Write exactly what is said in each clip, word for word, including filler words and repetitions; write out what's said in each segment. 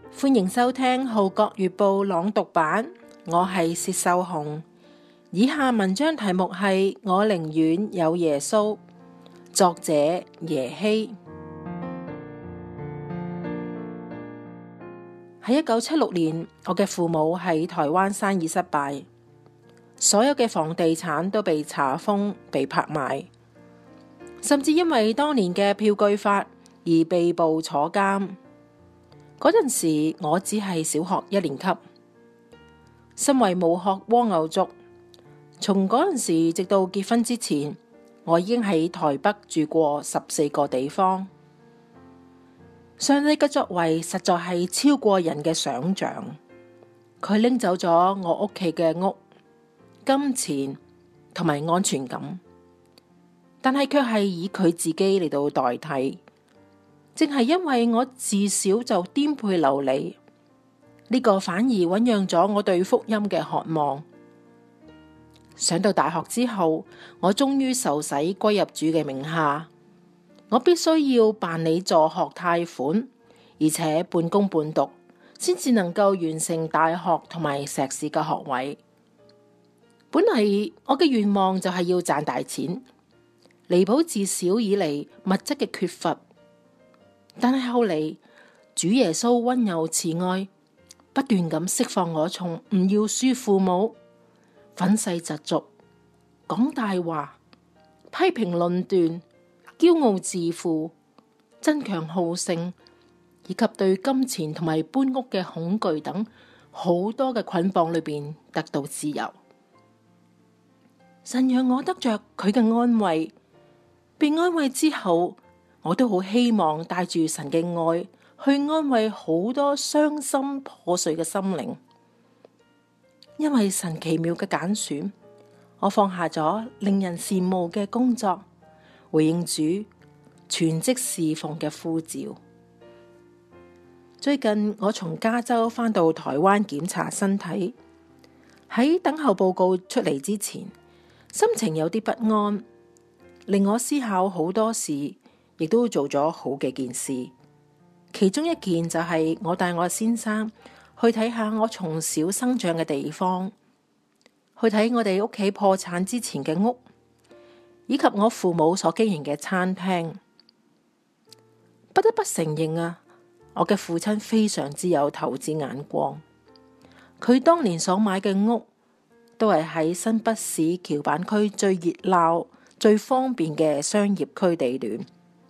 歡迎收聽《號角月報》朗讀版，我係薛秀紅。以下文章題目係《我寧願有耶穌》，作者耶希。喺一九七六年，我嘅父母喺台灣生意失敗，所有嘅房地產都被查封、被拍賣，甚至因為當年嘅票據法而被捕坐監。嗰陣時，我只係小學一年級。身為無學蝸牛族，從嗰陣時直到結婚之前，我已經喺台北住過十四個地方。上帝嘅作為實在係超過人嘅想象。佢拎走咗我屋企嘅屋、金錢同埋安全感，但係卻係以佢自己嚟到代替。正係因為我自小就顛沛流離，呢個反而醞釀咗我對福音嘅渴望。上到大學之後，我終於受洗歸入主嘅名下。我必須要辦理助學貸款，而且半工半讀，先至能夠完成大學同埋碩士嘅學位。本嚟我嘅願望就係要賺大錢，彌補自小以嚟物質嘅缺乏。但係後嚟，主耶穌温柔慈愛，不斷咁釋放我從唔要輸父母、憤世嫉俗、講大話、批評論斷、驕傲自負、爭強好勝，以及對金錢同埋搬屋嘅恐懼等好多嘅捆綁裏邊得到自由。神讓我得着佢嘅安慰，被安慰之後，我都好希望帶住神嘅愛去安慰好多傷心破碎嘅心靈。因為神奇妙嘅揀選，我放下咗令人羨慕嘅工作，回應主全職侍奉嘅呼召。最近我從加州返到台灣檢查身體，喺等候報告出嚟之前，心情有啲不安，令我思考好多事。亦都做咗好幾件事，其中一件就係我帶我先生去睇下我從小生長嘅地方，去睇我哋屋企破產之前嘅屋，以及我父母所經營嘅餐廳。不得不承認啊，我嘅父親非常之有投資眼光，佢當年所買嘅屋都係喺新北市橋板區最熱鬧、最方便嘅商業區地段。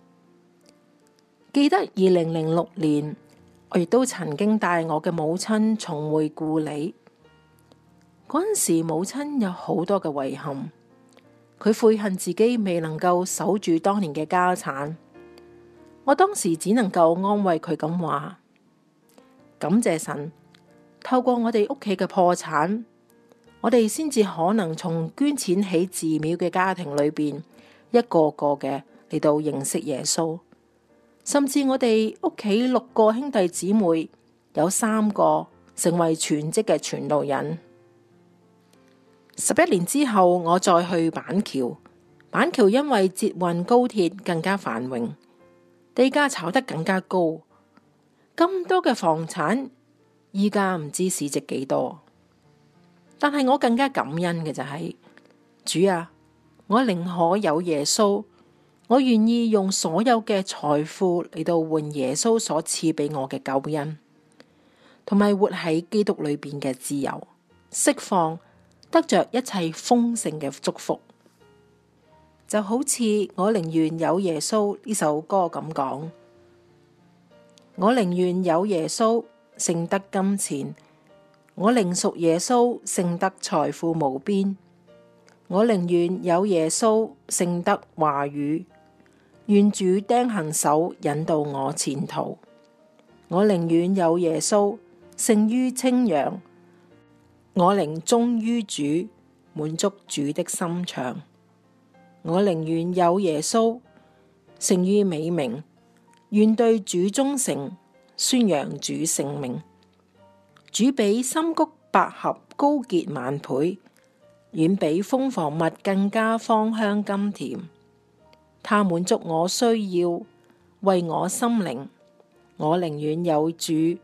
記得二零零六年，我亦都曾經帶我嘅母親重回故里。嗰陣時，母親有好多嘅遺憾，佢悔恨自己未能夠守住當年嘅家產。我當時只能夠安慰佢咁話：感謝神，透過我哋屋企嘅破產，我哋先至可能從捐錢起寺廟嘅家庭裏邊，一個個嘅嚟到認識耶穌。甚至我哋屋企六個兄弟姊妹，有三個成為全職嘅傳道人。十一年之後，我再去板橋，板橋因為捷運高鐵更加繁榮，地價炒得更加高。咁多嘅房產，依家唔知市值幾多。但係我更加感恩嘅就係，主啊，我寧可有耶穌。我願意用所有嘅財富嚟到換耶穌所賜俾我嘅救恩，同埋活喺基督裏邊嘅自由、釋放，得着一切豐盛嘅祝福。就好似我寧願有耶穌呢首歌咁講，我寧願有耶穌勝得金錢，我寧屬耶穌勝得財富無邊，我寧願有耶穌勝得話語。願主釘痕手引導我前途，我寧願有耶穌勝於清揚，我寧忠於主，滿足主的心腸。我寧願有耶穌勝於美名，願對主忠誠，宣揚主聖名。主比深谷百合高潔萬倍，遠比蜂房蜜更加芳香甘甜。他滿足我需要，為我心靈，我寧願有主，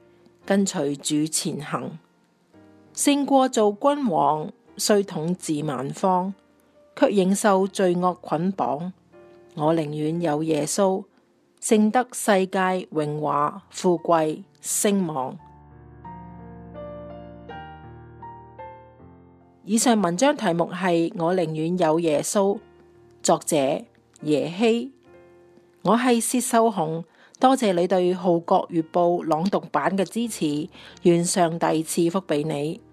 跟隨主前行，勝過做君王，雖統治萬方，卻仍受罪惡捆綁。我寧願有耶穌，勝得世界榮華富貴聲望。以上文章題目係我寧願有耶穌，作者耶希。我係薛秀紅，多謝你對《號角月報》朗讀版嘅支持，願上帝賜福俾你。